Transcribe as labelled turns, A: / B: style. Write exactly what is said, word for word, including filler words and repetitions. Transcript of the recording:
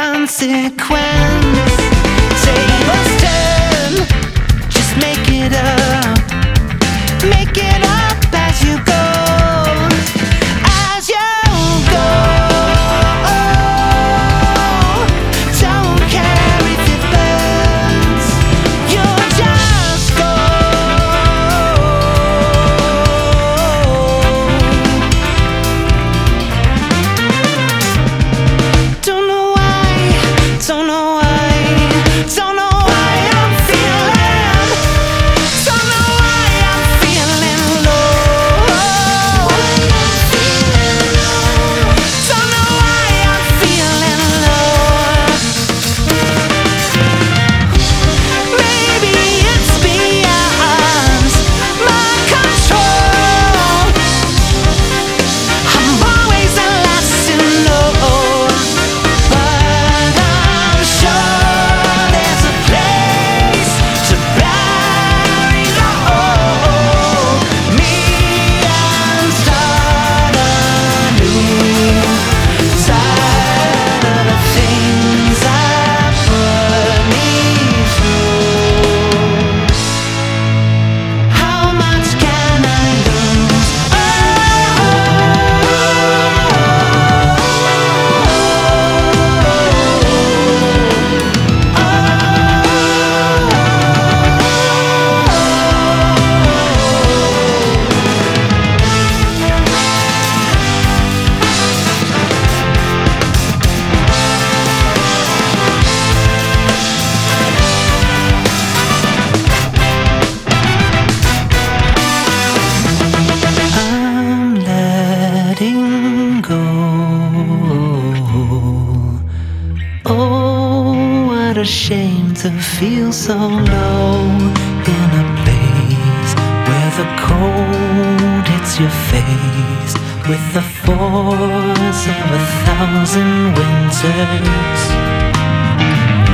A: consequence. Tables turn, just make it up. Make it up as you go. As you go. Don't care if it burns. You'll just go. Don't know why, don't know why, don't know why I'm feeling, don't know why I'm feeling low, don't know why I'm feeling low. Maybe it's beyond my control. I'm always the last to know. But I'm sure there's a place to bury the old me and start anew. Tired of the things I put me through. How much can I lose? I'm letting go. Oh, what a shame to feel so low in a place where the cold hits your face with the force of a thousand winters.